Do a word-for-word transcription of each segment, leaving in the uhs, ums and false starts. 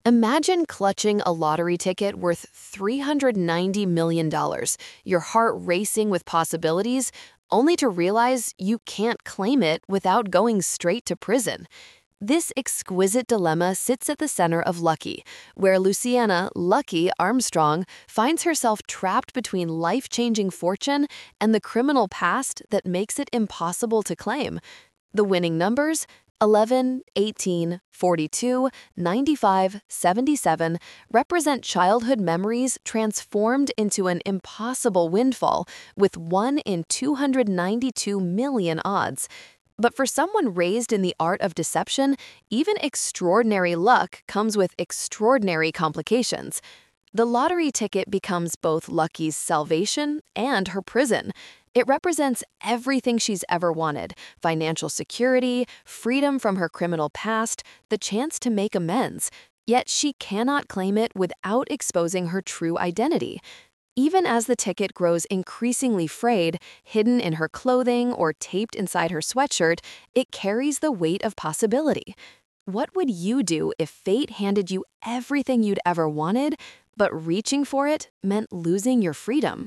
Imagine clutching a lottery ticket worth three hundred ninety million dollars, your heart racing with possibilities, only to realize you can't claim it without going straight to prison. This exquisite dilemma sits at the center of Lucky, where Luciana Lucky Armstrong finds herself trapped between life-changing fortune and the criminal past that makes it impossible to claim. The winning numbers: eleven, eighteen, forty-two, ninety-five, seventy-seven represent childhood memories transformed into an impossible windfall with one in two hundred ninety-two million odds. But for someone raised in the art of deception, even extraordinary luck comes with extraordinary complications. The lottery ticket becomes both Lucky's salvation and her prison. It represents everything she's ever wanted: financial security, freedom from her criminal past, the chance to make amends. Yet she cannot claim it without exposing her true identity. Even as the ticket grows increasingly frayed, hidden in her clothing or taped inside her sweatshirt, it carries the weight of possibility. What would you do if fate handed you everything you'd ever wanted, but reaching for it meant losing your freedom?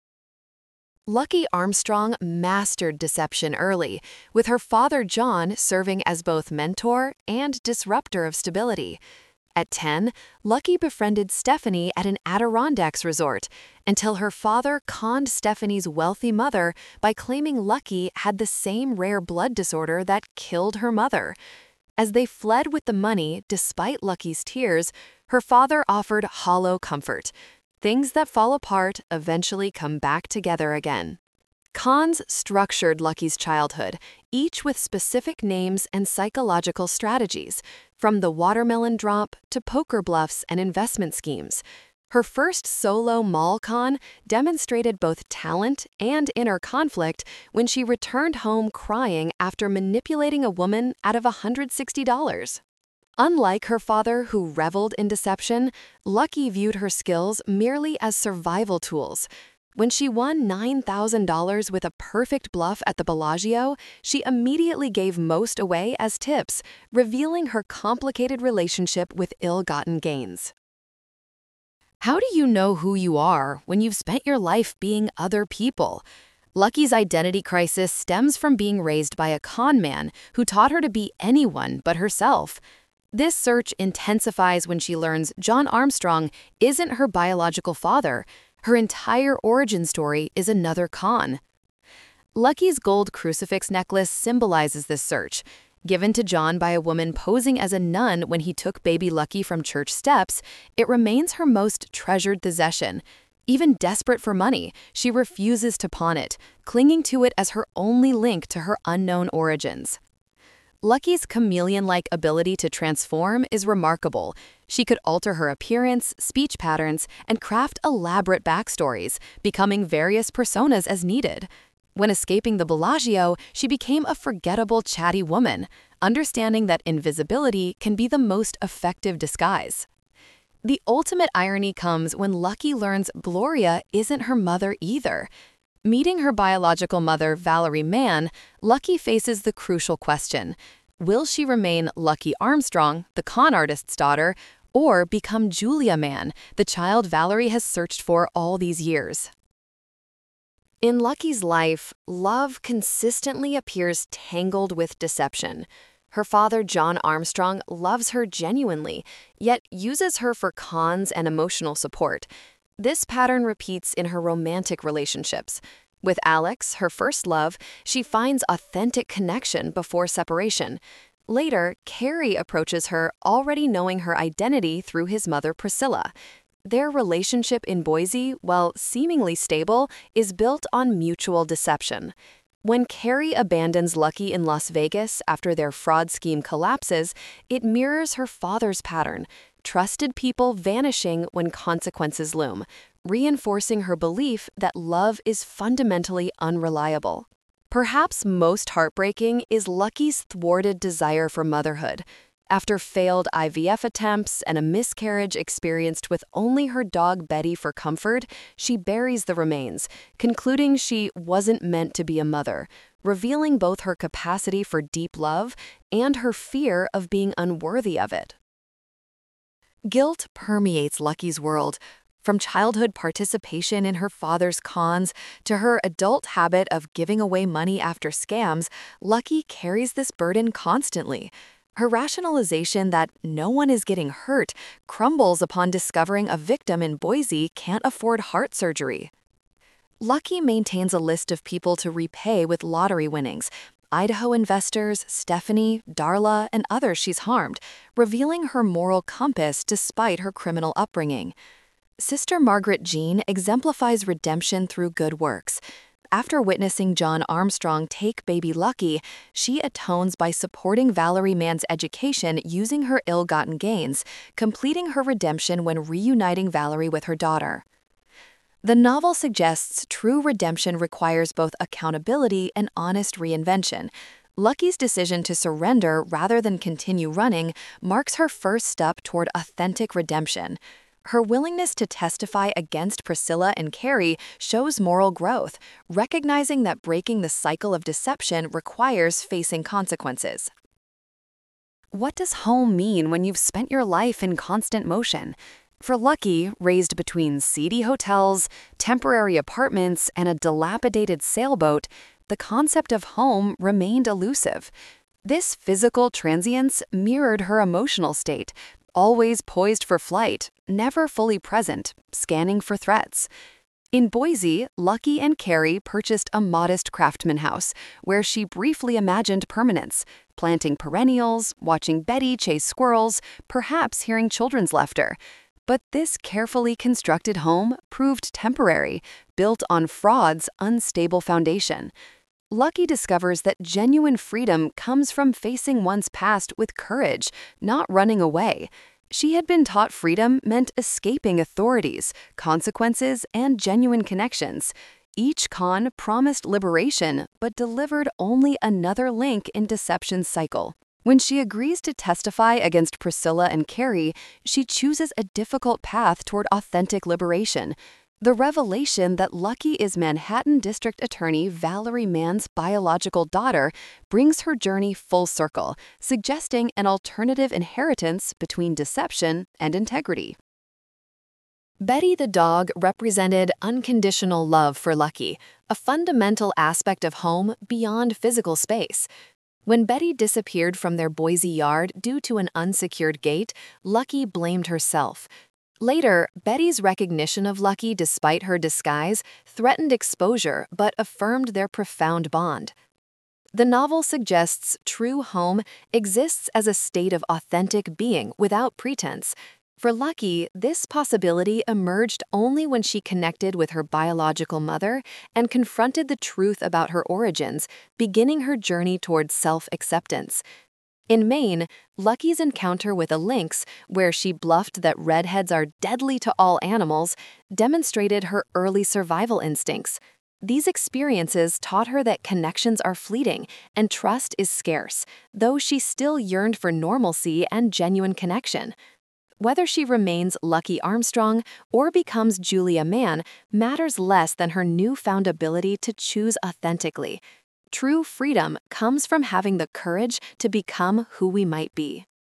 Lucky Armstrong mastered deception early, with her father John serving as both mentor and disruptor of stability. At ten, Lucky befriended Stephanie at an Adirondacks resort until her father conned Stephanie's wealthy mother by claiming Lucky had the same rare blood disorder that killed her mother. As they fled with the money, despite Lucky's tears, her father offered hollow comfort. Things that fall apart eventually come back together again. Cons structured Lucky's childhood, each with specific names and psychological strategies, from the watermelon drop to poker bluffs and investment schemes. Her first solo mall con demonstrated both talent and inner conflict when she returned home crying after manipulating a woman out of one hundred sixty dollars. Unlike her father, who reveled in deception, Lucky viewed her skills merely as survival tools. When she won nine thousand dollars with a perfect bluff at the Bellagio, she immediately gave most away as tips, revealing her complicated relationship with ill-gotten gains. How do you know who you are when you've spent your life being other people? Lucky's identity crisis stems from being raised by a con man who taught her to be anyone but herself. This search intensifies when she learns John Armstrong isn't her biological father. Her entire origin story is another con. Lucky's gold crucifix necklace symbolizes this search. Given to John by a woman posing as a nun when he took baby Lucky from church steps, it remains her most treasured possession. Even desperate for money, she refuses to pawn it, clinging to it as her only link to her unknown origins. Lucky's chameleon-like ability to transform is remarkable. She could alter her appearance, speech patterns, and craft elaborate backstories, becoming various personas as needed. When escaping the Bellagio, she became a forgettable, chatty woman, understanding that invisibility can be the most effective disguise. The ultimate irony comes when Lucky learns Gloria isn't her mother either. Meeting her biological mother, Valerie Mann, Lucky faces the crucial question: will she remain Lucky Armstrong, the con artist's daughter, or become Julia Mann, the child Valerie has searched for all these years? In Lucky's life, love consistently appears tangled with deception. Her father, John Armstrong, loves her genuinely, yet uses her for cons and emotional support. This pattern repeats in her romantic relationships. With Alex, her first love, she finds authentic connection before separation. Later, Carrie approaches her already knowing her identity through his mother, Priscilla. Their relationship in Boise, while seemingly stable, is built on mutual deception. When Carrie abandons Lucky in Las Vegas after their fraud scheme collapses, it mirrors her father's pattern: trusted people vanishing when consequences loom, reinforcing her belief that love is fundamentally unreliable. Perhaps most heartbreaking is Lucky's thwarted desire for motherhood. After failed I V F attempts and a miscarriage experienced with only her dog Betty for comfort, she buries the remains, concluding she wasn't meant to be a mother, revealing both her capacity for deep love and her fear of being unworthy of it. Guilt permeates Lucky's world. From childhood participation in her father's cons to her adult habit of giving away money after scams, Lucky carries this burden constantly. Her rationalization that no one is getting hurt crumbles upon discovering a victim in Boise can't afford heart surgery. Lucky maintains a list of people to repay with lottery winnings. Idaho investors, Stephanie, Darla, and others she's harmed, revealing her moral compass despite her criminal upbringing. Sister Margaret Jean exemplifies redemption through good works. After witnessing John Armstrong take baby Lucky, she atones by supporting Valerie Mann's education using her ill-gotten gains, completing her redemption when reuniting Valerie with her daughter. The novel suggests true redemption requires both accountability and honest reinvention. Lucky's decision to surrender rather than continue running marks her first step toward authentic redemption. Her willingness to testify against Priscilla and Carrie shows moral growth, recognizing that breaking the cycle of deception requires facing consequences. What does home mean when you've spent your life in constant motion? For Lucky, raised between seedy hotels, temporary apartments, and a dilapidated sailboat, the concept of home remained elusive. This physical transience mirrored her emotional state, always poised for flight, never fully present, scanning for threats. In Boise, Lucky and Carrie purchased a modest craftsman house, where she briefly imagined permanence, planting perennials, watching Betty chase squirrels, perhaps hearing children's laughter. But this carefully constructed home proved temporary, built on fraud's unstable foundation. Lucky discovers that genuine freedom comes from facing one's past with courage, not running away. She had been taught freedom meant escaping authorities, consequences, and genuine connections. Each con promised liberation, but delivered only another link in deception's cycle. When she agrees to testify against Priscilla and Carrie, she chooses a difficult path toward authentic liberation. The revelation that Lucky is Manhattan District Attorney Valerie Mann's biological daughter brings her journey full circle, suggesting an alternative inheritance between deception and integrity. Betty the dog represented unconditional love for Lucky, a fundamental aspect of home beyond physical space. When Betty disappeared from their Boise yard due to an unsecured gate, Lucky blamed herself. Later, Betty's recognition of Lucky despite her disguise threatened exposure but affirmed their profound bond. The novel suggests true home exists as a state of authentic being without pretense. For Lucky, this possibility emerged only when she connected with her biological mother and confronted the truth about her origins, beginning her journey towards self-acceptance. In Maine, Lucky's encounter with a lynx, where she bluffed that redheads are deadly to all animals, demonstrated her early survival instincts. These experiences taught her that connections are fleeting and trust is scarce, though she still yearned for normalcy and genuine connection. Whether she remains Lucky Armstrong or becomes Julia Mann matters less than her newfound ability to choose authentically. True freedom comes from having the courage to become who we might be.